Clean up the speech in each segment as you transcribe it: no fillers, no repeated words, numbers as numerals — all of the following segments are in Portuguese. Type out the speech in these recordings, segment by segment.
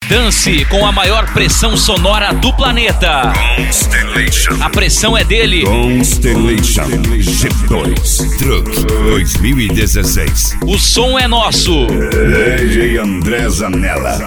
Dance com a maior pressão sonora do planeta. Constellation. A pressão é dele. Constellation G2 Truck 2016. O som é nosso. DJ André Zanella.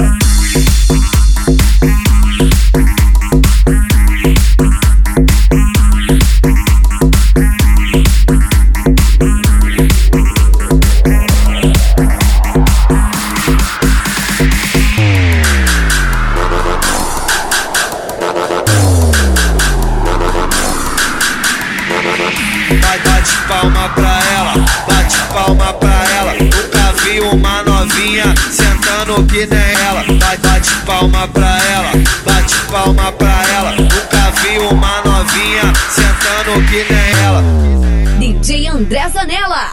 Bate palma pra ela, bate palma pra ela. Nunca vi uma novinha sentando que nem ela. Bate palma pra ela, bate palma pra ela. Nunca vi uma novinha sentando que nem ela. DJ André Zanella.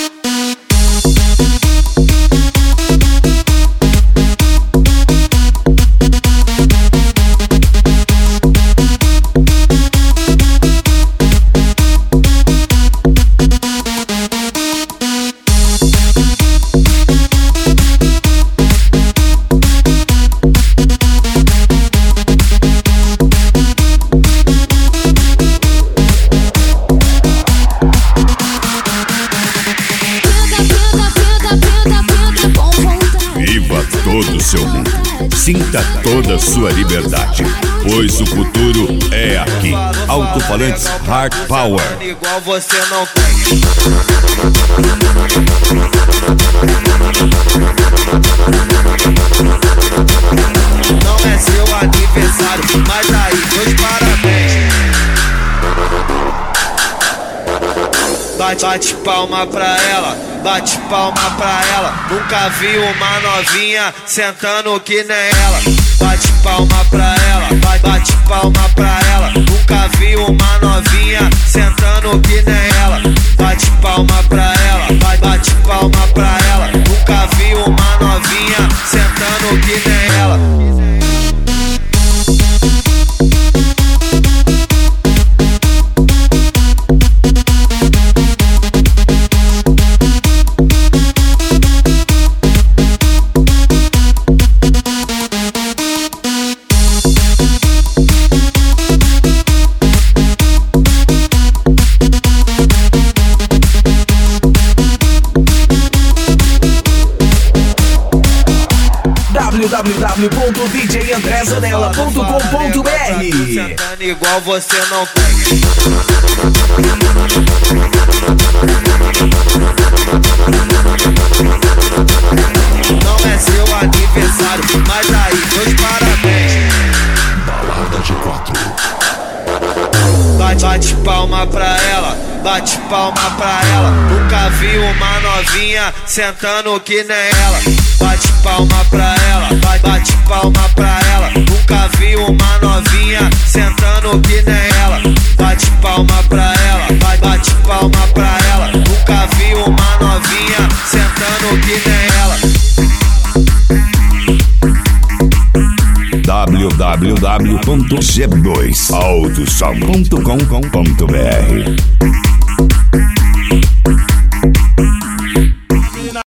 Todo o seu mundo, sinta toda a sua liberdade, pois o futuro é aqui. Alto-falantes Hard Power. Igual você não tem. Não é seu aniversário, mas aí, meus parabéns. Bate palma pra ela, bate palma pra ela. Nunca vi uma novinha sentando que nem ela. Bate palma pra ela, bate palma pra ela. Nunca vi uma novinha sentando que nem ela. Bate palma pra ela, bate palma pra ela. Nunca vi uma novinha sentando que nem ela. www.djandrezanella.com.br. Sentando igual você não tem. Não é seu aniversário, mas aí, meus parabéns. Balada de 4. Bate palma pra ela, bate palma pra ela. Nunca vi uma novinha sentando que nem ela. Bate palma pra ela, bate palma pra ela. Nunca vi uma novinha sentando que nem ela. Bate palma pra ela, bate palma pra ela. Nunca vi uma novinha sentando que nem ela. www.g2autosom.com.br